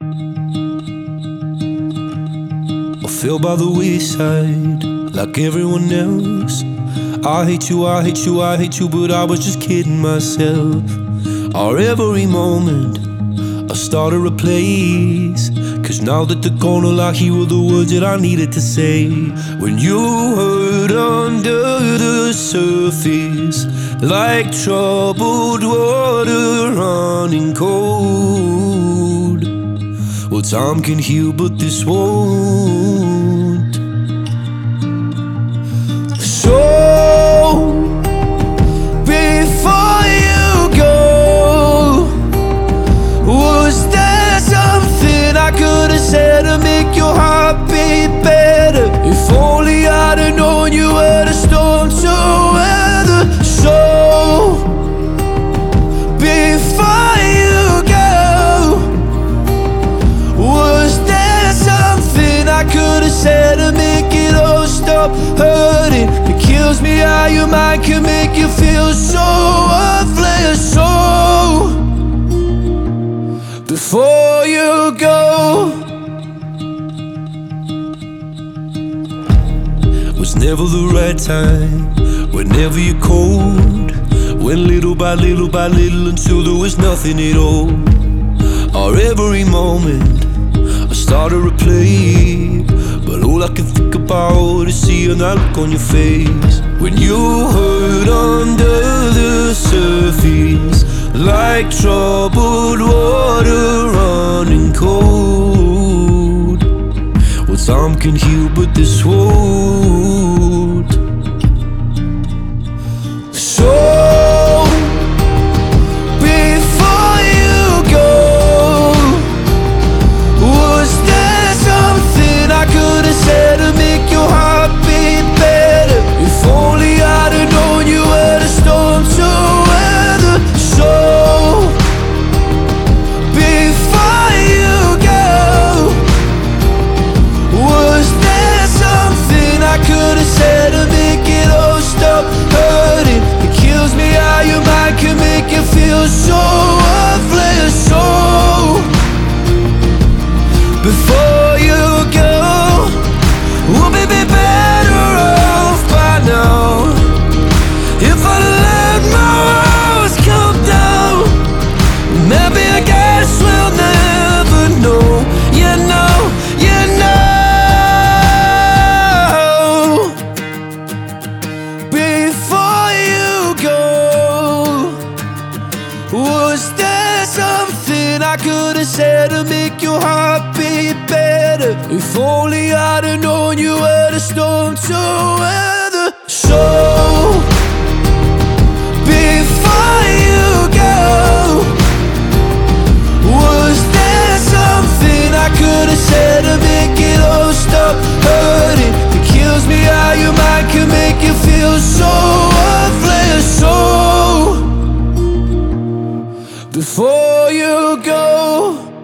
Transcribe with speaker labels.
Speaker 1: I fell by the wayside like everyone else. I hate you, I hate you, I hate you, but I was just kidding myself. Our every moment I started a place, 'cause now that they're gone, all I hear were the words that I needed to say. When you hurt under the surface, like troubled water running cold. Well, time can heal, but this won't. So before you go, was there something I could have said to make your heart beat better? If only I'd have known you were the storm to weather. So before you go, was there something I could have said to make it all stop hurting? It kills me how your mind can make you feel so worthless. So before you go, was never the right time, whenever you're cold. Went little by little by little until there was nothing at all. Our every moment I started to play, but all I can think about is seeing that look on your face. When you hurt under the surface, like troubled water running cold. Well, time can heal, but this won't. So before you go, was there something I could have said to make your heart beat better? If only I'd have known you were the storm to weather. So before you go, was there something I could have said to make it all stop hurting? It kills me how your mind can make you feel so worthless. So before you go, we'll be better off by now. If I let my walls come down, maybe I guess we'll never know. You know, you know. Before you go, was there something I could have said to make your heart beat better? If only I'd have known you were the storm to weather. So before you go, was there something I could have said to make it all stop hurting? It kills me how your mind can make you feel so worthless. So before you go,